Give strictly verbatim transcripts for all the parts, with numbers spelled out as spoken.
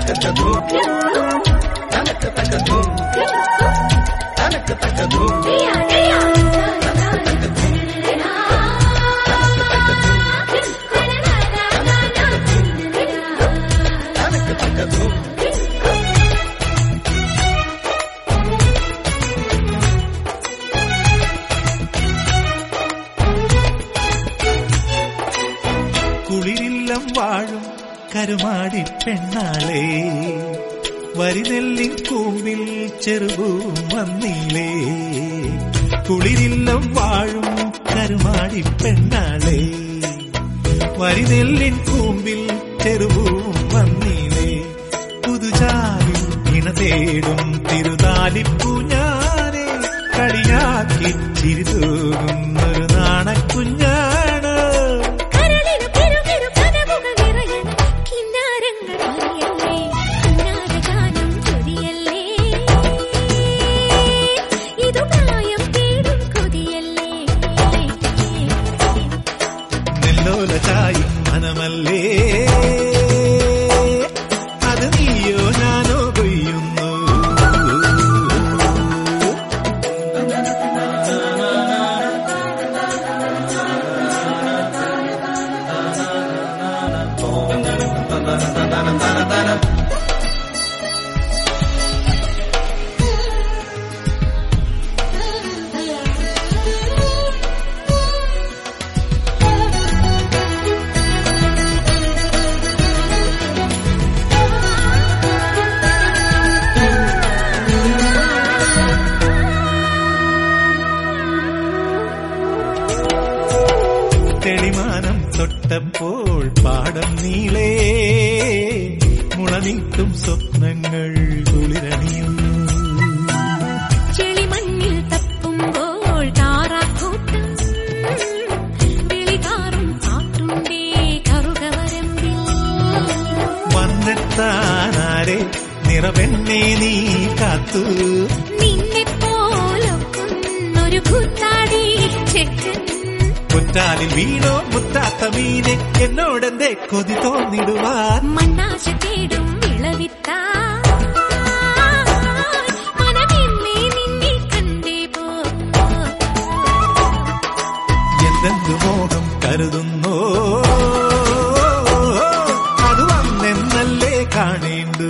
കുളിരില്ലം വാഴും കരുമാടി പെണ്ണാളേ, വരിനെല്ലിൻ കൂമ്പിൽ ചെറുപൂവും വന്നീലേ. കുളിരില്ലം വാഴും കരുമാടി പെണ്ണാളേ, വരിനെല്ലിൻ കൂമ്പിൽ ചെറുപൂവും വന്നീലേ. പുതുചാലിൽ ഇണ തേടും തിരുതാലിപ്പൂ ഞാനേ, കളിയാക്കി ചിരിതൂകുന്നൊരു നാണക്കുഞ്ഞാണ്. ായി മനമല്ലേ അത് നീയോ ഞാനോ കൊയ്യുന്നു. തെളിമാനം തൊട്ടപ്പോൾ പാടം നീളേ, മുളനീട്ടും സ്വപ്നങ്ങൾ കുളിരണിയുന്നു. ചെളിമണ്ണിൽ തപ്പുമ്പോൾ താറാക്കൂട്ടം വിളികാറും കാറ്റുണ്ടേ കറുകവരമ്പിൽ. വന്നെത്താനാരെ നിറവെണ്ണേ നീ കാത്തു, നിന്നെപ്പോലൊക്കുന്നൊരു കൂത്താടി ചെക്കൻ. കുറ്റാലിൽ വീണോ മുത്താത്ത മീനെ, എന്നോടെന്തേ കൊതി തോന്നിടുവാൻ. മണ്ണാശ തേടും വിളവിത്താ മനമെന്നേ നിന്നെ കണ്ടേ പോ. എന്തെന്തു മോഹം കരുതുന്നോ അത് വന്നെന്നല്ലേ കാണേണ്ടു.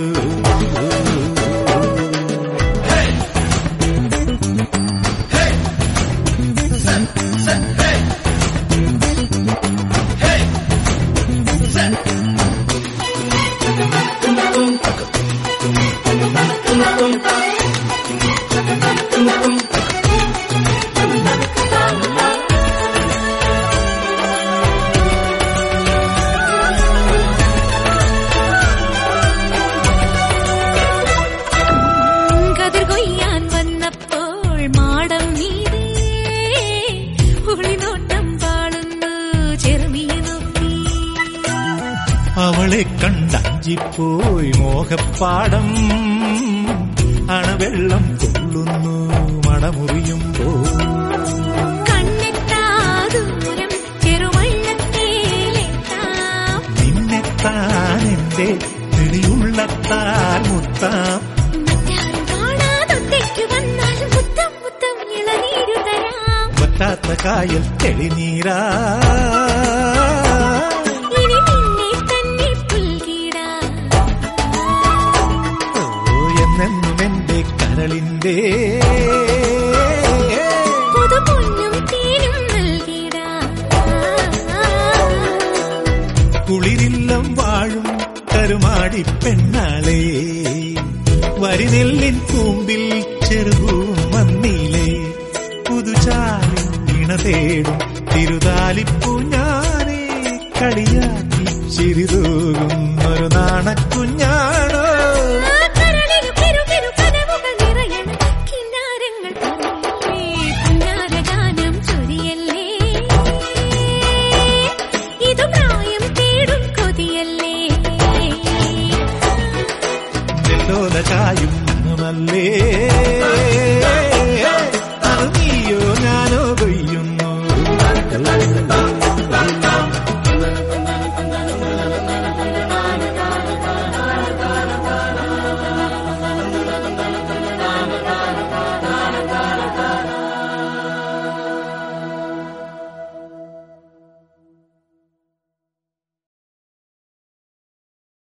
കതിർ കൊയ്യാൻ വന്നപ്പോൾ മാടം നീരേ ഒളിനോട്ടം പാളുന്നു ചെറുമിയെ നോക്കി. അവളെ കണ്ടഞ്ചിപ്പോയി മോഹപ്പാടം, അണവെള്ളം കൊള്ളുന്നു മടമുറിയുമ്പോ. കണ്ണെത്താദൂരം ചെറുവള്ളത്തേലെത്താം, നിന്നെത്താൻ എന്റെ പിടിയുള്ളത്താൽ മുത്താം. മറ്റാരും കാണാതൊറ്റയ്ക്ക് വന്നാൽ മുത്തം മുത്തം ഇളനീരു തരാം. വറ്റാത്ത കായൽ തെളിനീരാ ഇനി നിന്നെ തന്നെ പുൽകിടാം. ഓ എന്നെന്നും എന്റെ കരളിന്റെ പുതുപൊന്നും തേനും നൽകിടാം. കുളിരില്ലം വാഴും കരുമാടി പെണ്ണാളേ, വരിനെല്ലിൻ കൂമ്പിൽ ചെറുപൂവും വന്നീലേ. പുതുചാലിൽ ഇണ തേടും തിരുതാലിപ്പൂ ഞാനേ, കളിയാക്കി ചിരിതൂകുന്നൊരു നാണക്കുഞ്ഞാണോ. ചായും മനമല്ലേ